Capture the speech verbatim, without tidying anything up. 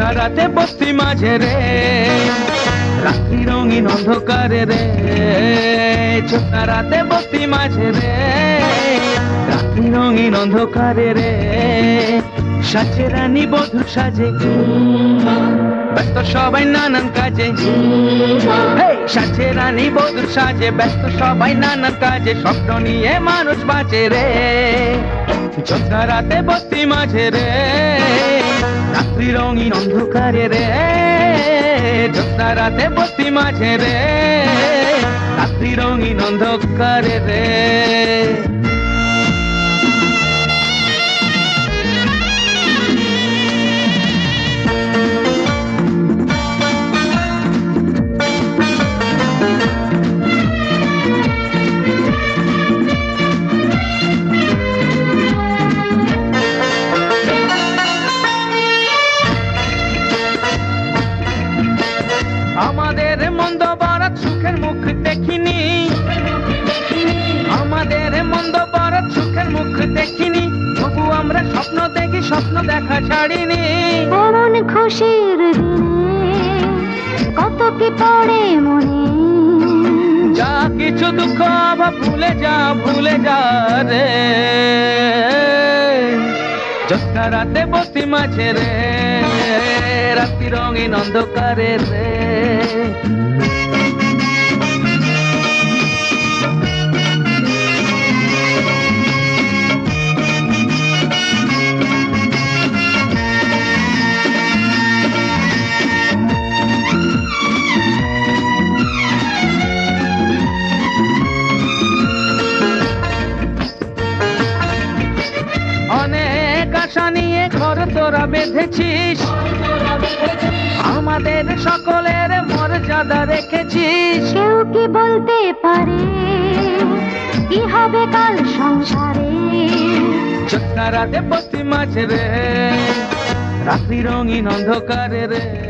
জ্যোৎস্না রাতে বস্তি মাঝে রে, রাত্রি রঙিন অন্ধকারে রে, জ্যোৎস্না রাতে বস্তি মাঝে রে, রাত্রি রঙিন অন্ধকারে রে, সাজে রানী বধূ সাজে, ব্যস্ত সবাই নানান কাজে, সাজে রানী বধূ সাজে, ব্যস্ত সবাই নানান কাজে, স্বপ্ন নিয়ে মানুষ বাঁচে রে, জ্যোৎস্না রাতে বস্তি মাঝে রে, রাত্রি রঙিন অন্ধকারে রে, জ্যোৎস্না রাতে বস্তি মাঝে রে, রাত্রি রঙিন অন্ধকারে রে। আমাদের মন্দ বরাত সুখের মুখ দেখিনি, আমাদের মন্দ বরাত সুখের মুখ দেখিনি, তবু আমরা স্বপ্ন দেখি, স্বপ্ন দেখা ছাড়িনি। এমন খুশির দিনে কত কি পড়ে মনে, যা কিছু দুঃখ আবার ভুলে যা, ভুলে যা রে, জ্যোৎস্না রাতে বস্তি মাঝে রে, রাত্রি রঙিন অন্ধকারে রে। অনেক আশা নিয়ে ঘর তোরা বেঁধেছিস, আমাদের সকলের মর্যাদা রেখেছিস, কেউ কি বলতে পারে কি হবে কাল সংসারে, জ্যোৎস্না রাতে বস্তি মাঝে রে, রাত্রি রঙিন অন্ধকারে রে।